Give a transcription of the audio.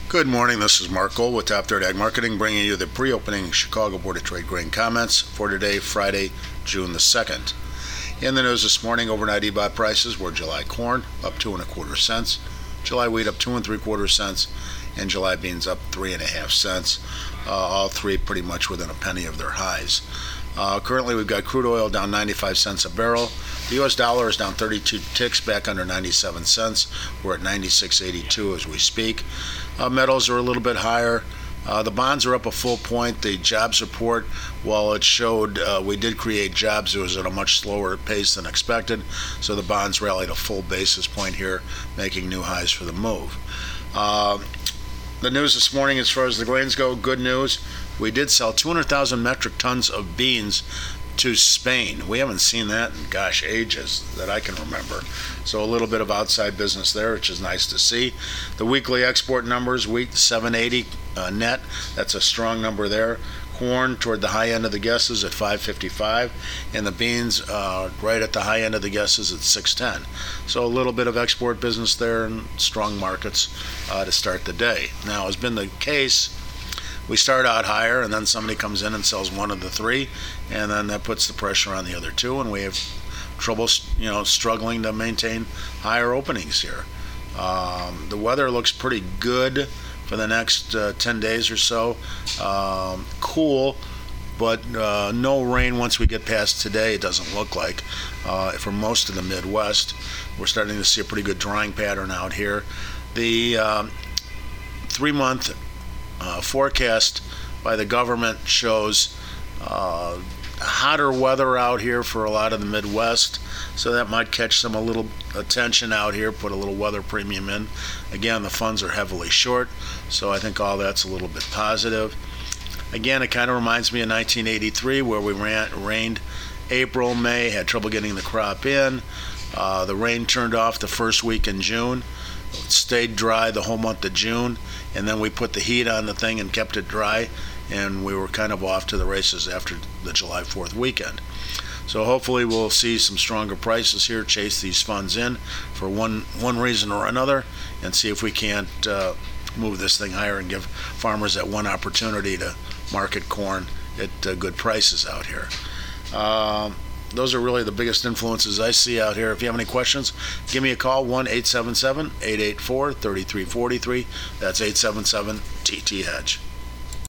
Good morning, this is Mark Gold with Top Third Ag Marketing, bringing you the pre-opening Chicago Board of Trade grain comments for today, Friday, June the 2nd. In the news this morning, overnight EBOT prices were July corn up 2.25 cents, July wheat up 2.75 cents, and July beans up 3.5 cents. All three pretty much within a penny of their highs. Currently, we've got crude oil down 95 cents a barrel. The U.S. dollar is down 32 ticks, back under 97 cents. We're at 96.82 as we speak. Metals are a little bit higher. The bonds are up a full point. The jobs report, while it showed we did create jobs, it was at a much slower pace than expected. So the bonds rallied a full basis point here, making new highs for the move. The news this morning, as far as the grains go, good news. We did sell 200,000 metric tons of beans to Spain. We haven't seen that in, ages that I can remember. So a little bit of outside business there, which is nice to see. The weekly export numbers, wheat 780 net. That's a strong number there. Corn toward the high end of the guesses at 555, and the beans right at the high end of the guesses at 610. So a little bit of export business there and strong markets to start the day. Now, has been the case, we start out higher and then somebody comes in and sells one of the three, and then that puts the pressure on the other two, and we have trouble struggling to maintain higher openings here. The weather looks pretty good for the next 10 days or so. Cool, but no rain once we get past today, it doesn't look like. For most of the Midwest, we're starting to see a pretty good drying pattern out here. The 3-month forecast by the government shows hotter weather out here for a lot of the Midwest, so that might catch some a little attention out here, put a little weather premium in. Again, the funds are heavily short, so I think all that's a little bit positive. Again, it kind of reminds me of 1983, where we rained April, May, had trouble getting the crop in. The rain turned off the first week in June. It stayed dry the whole month of June, and then we put the heat on the thing and kept it dry, and we were kind of off to the races after the July 4th weekend. So hopefully we'll see some stronger prices here, chase these funds in for one reason or another, and see if we can't move this thing higher and give farmers that one opportunity to market corn at good prices out here. Those are really the biggest influences I see out here. If you have any questions, give me a call, 1-877-884-3343. That's 877-TT-HEDGE.